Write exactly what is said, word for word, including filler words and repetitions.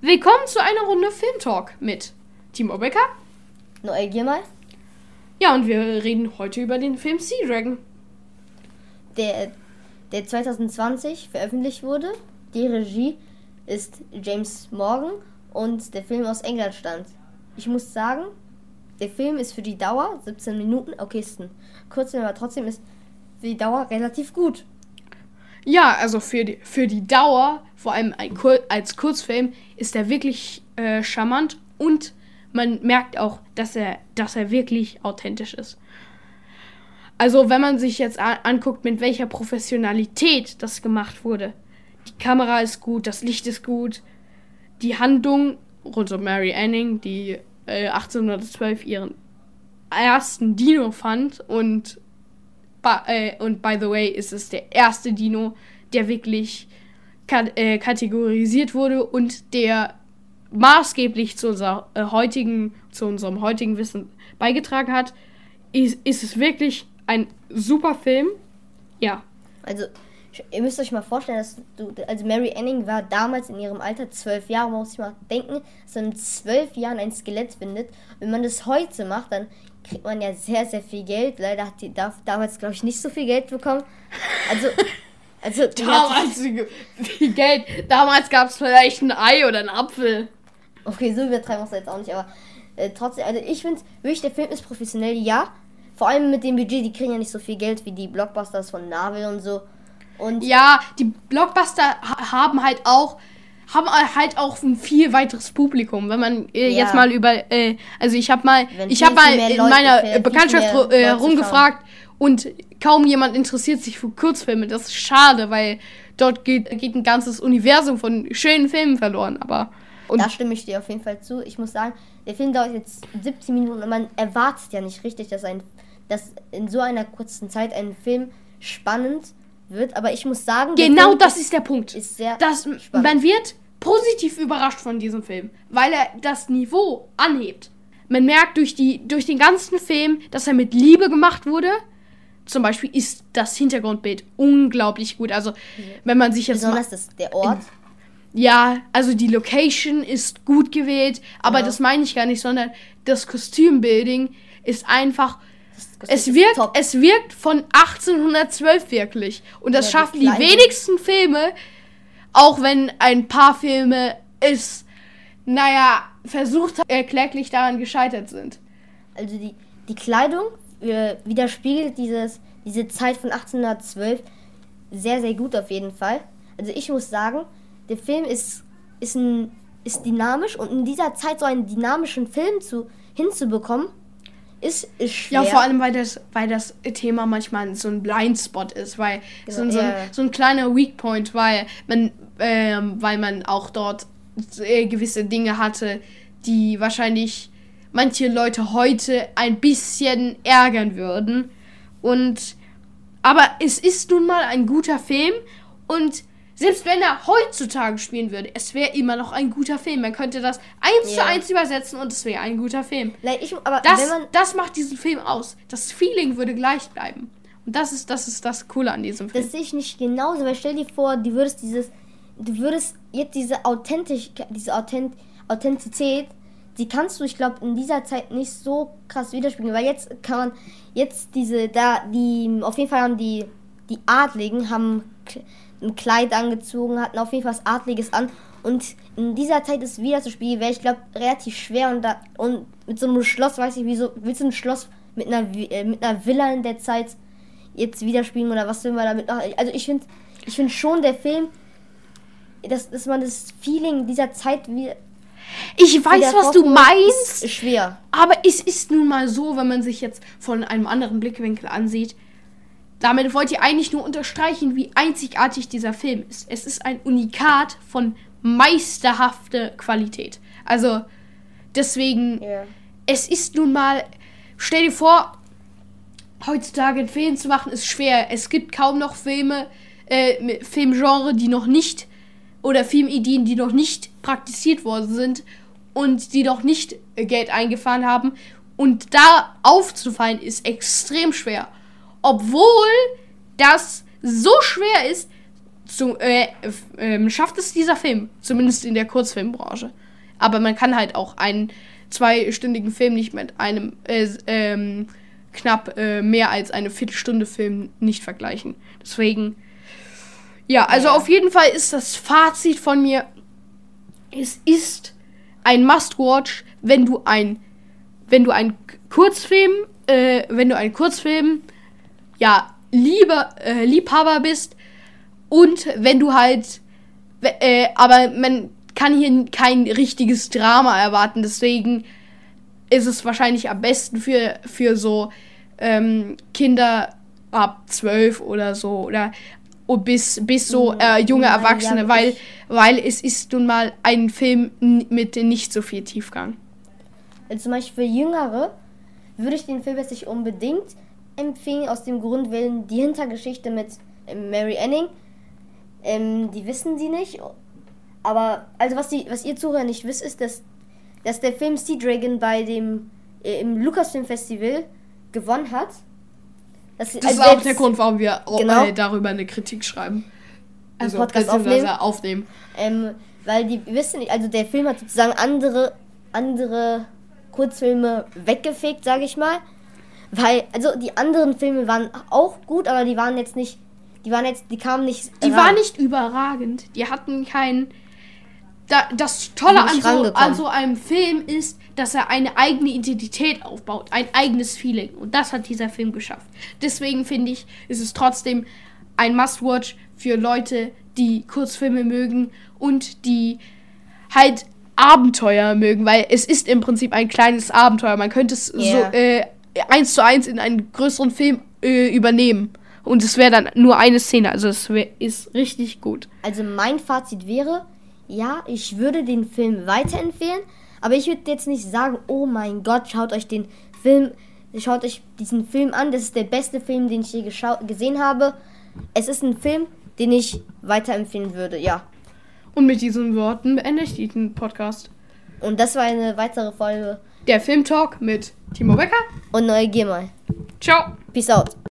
Willkommen zu einer Runde Filmtalk mit Timo Becker, Noel Giermal. Ja, und wir reden heute über den Film Sea Dragon. Der, der zwanzig zwanzig veröffentlicht wurde. Die Regie ist James Morgan und der Film aus England stammt. Ich muss sagen, der Film ist für die Dauer, siebzehn Minuten, okay, ist ein kurzer, aber trotzdem ist für die Dauer relativ gut. Ja, also für die, für die Dauer, vor allem ein Kur- als Kurzfilm, ist er wirklich äh, charmant und man merkt auch, dass er, dass er wirklich authentisch ist. Also wenn man sich jetzt a- anguckt, mit welcher Professionalität das gemacht wurde. Die Kamera ist gut, das Licht ist gut, die Handlung rund um Mary Anning, die äh, achtzehnhundertzwölf ihren ersten Dino fand und Und by the way, ist es der erste Dino, der wirklich kat- äh, kategorisiert wurde und der maßgeblich zu, unserer, äh, heutigen, zu unserem heutigen Wissen beigetragen hat. Ist, ist es wirklich ein super Film? Ja. Also, ihr müsst euch mal vorstellen, dass du, also Mary Anning war damals in ihrem Alter zwölf Jahre. Man muss sich mal denken, dass man in zwölf Jahren ein Skelett findet. Wenn man das heute macht, dann kriegt man ja sehr, sehr viel Geld. Leider hat die da, damals, glaube ich, nicht so viel Geld bekommen. Also, also damals viel Geld. Damals gab es vielleicht ein Ei oder einen Apfel. Okay, so übertreiben wir es jetzt auch nicht, aber äh, trotzdem, also ich finde wirklich, der Film ist professionell, ja. Vor allem mit dem Budget, die kriegen ja nicht so viel Geld wie die Blockbusters von Marvel und so. Und ja, die Blockbuster ha- haben halt auch haben halt auch ein viel weiteres Publikum, wenn man äh, Ja. jetzt mal über äh, also ich habe mal Wenn ich viel, habe mal viel mehr in Leute- meiner viel- viel Bekanntschaft mehr ru- äh, Leute rumgefragt und kaum jemand interessiert sich für Kurzfilme. Das ist schade, weil dort geht geht ein ganzes Universum von schönen Filmen verloren, aber und da stimme ich dir auf jeden Fall zu. Ich muss sagen, der Film dauert jetzt siebzehn Minuten und man erwartet ja nicht richtig, dass ein dass in so einer kurzen Zeit ein Film spannend wird, aber ich muss sagen, der genau Film das ist der Punkt. ist sehr Das, spannend. man wird positiv überrascht von diesem Film, weil er das Niveau anhebt. Man merkt durch, die, durch den ganzen Film, dass er mit Liebe gemacht wurde. Zum Beispiel ist das Hintergrundbild unglaublich gut. Also, wenn man sich jetzt mal, besonders das, der Ort. ja, also die Location ist gut gewählt, aber Ja. das meine ich gar nicht, sondern das Kostümbuilding ist einfach, Das es ist wirkt, top. es wirkt von achtzehnhundertzwölf wirklich. Und das Ja, die schaffen die Kleidung. wenigsten Filme, auch wenn ein paar Filme es, naja, versucht, äh, kläglich daran gescheitert sind. Also die, die Kleidung äh, widerspiegelt dieses, diese Zeit von achtzehnhundertzwölf sehr, sehr gut auf jeden Fall. Also ich muss sagen, der Film ist, ist, ein, ist dynamisch und in dieser Zeit so einen dynamischen Film zu, hinzubekommen, ist, ist schwer. Ja, vor allem, weil das, weil das Thema manchmal so ein Blindspot ist, weil Genau, so, so, ein, ja. so ein kleiner Weakpoint, weil man, ähm, weil man auch dort äh, gewisse Dinge hatte, die wahrscheinlich manche Leute heute ein bisschen ärgern würden. Und aber es ist nun mal ein guter Film und selbst wenn er heutzutage spielen würde, es wäre immer noch ein guter Film. Man könnte das eins zu Ja. eins übersetzen und es wäre ein guter Film. Nein, ich, aber Das, wenn man, das macht diesen Film aus. Das Feeling würde gleich bleiben. Und das ist das, ist das Coole an diesem Film. das sehe ich nicht genauso, weil stell dir vor, du würdest dieses, du würdest jetzt diese Authentisch, diese Authent, Authentizität, die kannst du, ich glaube, in dieser Zeit nicht so krass widerspiegeln, weil jetzt kann man, jetzt diese, da, die, auf jeden Fall haben die, die Adligen, haben k- ein Kleid angezogen, hatten auf jeden Fall was Adliges an und in dieser Zeit ist wieder zu spielen, wäre ich glaube relativ schwer und da, und mit so einem Schloss, weiß ich, wieso, willst du ein Schloss mit einer, Vi- äh, mit einer Villa in der Zeit jetzt widerspiegeln oder was will man damit machen? Also ich finde, ich finde schon der Film, dass, dass man das Feeling dieser Zeit wie Ich weiß, was du meinst, ist schwer. aber es ist nun mal so, wenn man sich jetzt von einem anderen Blickwinkel ansieht. Damit wollt ihr eigentlich nur unterstreichen, wie einzigartig dieser Film ist. Es ist ein Unikat von meisterhafter Qualität. Also deswegen, Ja. es ist nun mal, stell dir vor, heutzutage einen Film zu machen, ist schwer. Es gibt kaum noch Filme, äh, mit Filmgenre, die noch nicht, oder Filmideen, die noch nicht praktiziert worden sind und die noch nicht äh, Geld eingefahren haben. Und da aufzufallen, ist extrem schwer. Obwohl das so schwer ist, zu, äh, f- ähm, schafft es dieser Film, zumindest in der Kurzfilmbranche. Aber man kann halt auch einen zweistündigen Film nicht mit einem äh, ähm, knapp äh, mehr als eine Viertelstunde Film nicht vergleichen. Deswegen, ja, also Ja. auf jeden Fall ist das Fazit von mir, es ist ein Must-Watch, wenn du ein, wenn du ein Kurzfilm, äh, wenn du ein Kurzfilm, ja, lieber, äh, Liebhaber bist und wenn du halt, w- äh, aber man kann hier kein richtiges Drama erwarten, deswegen ist es wahrscheinlich am besten für, für so ähm, Kinder ab zwölf oder so oder oh, bis, bis so äh, junge Nein, Erwachsene, ja, weil, wirklich. weil es ist nun mal ein Film n- mit nicht so viel Tiefgang. Also zum Beispiel für Jüngere würde ich den Film jetzt nicht unbedingt empfehlen, aus dem Grund, weil die Hintergeschichte mit ähm, Mary Anning, ähm, die wissen sie nicht. Aber, also was, die, was ihr Zuhörer nicht wisst, ist, dass, dass der Film Sea Dragon bei dem, äh, im Lucasfilm Festival gewonnen hat. Das, Das also ist auch selbst- der Grund, warum wir Genau. äh, darüber eine Kritik schreiben. Einen Also, Podcast beziehungsweise aufnehmen. Ähm, weil die wissen nicht, also der Film hat sozusagen andere, andere Kurzfilme weggefegt, sage ich mal. Weil, also die anderen Filme waren auch gut, aber die waren jetzt nicht, die waren jetzt, die kamen nicht Die ran. war nicht überragend. Die hatten keinen. Da, das Tolle Die an nicht so, rangekommen. an so einem Film ist, dass er eine eigene Identität aufbaut, ein eigenes Feeling. Und das hat dieser Film geschafft. Deswegen finde ich, ist es trotzdem ein Must-Watch für Leute, die Kurzfilme mögen und die halt Abenteuer mögen, weil es ist im Prinzip ein kleines Abenteuer. Man könnte es Yeah. so äh, eins zu eins in einen größeren Film äh, übernehmen. Und es wäre dann nur eine Szene. Also es wär, ist richtig gut. Also mein Fazit wäre, ja, ich würde den Film weiterempfehlen, aber ich würde jetzt nicht sagen, oh mein Gott, schaut euch den Film, schaut euch diesen Film an, das ist der beste Film, den ich je geschau- gesehen habe. Es ist ein Film, den ich weiterempfehlen würde, ja. Und mit diesen Worten beende ich diesen Podcast. Und das war eine weitere Folge Der Filmtalk mit Timo Becker. und neue G mal. Ciao. Peace out.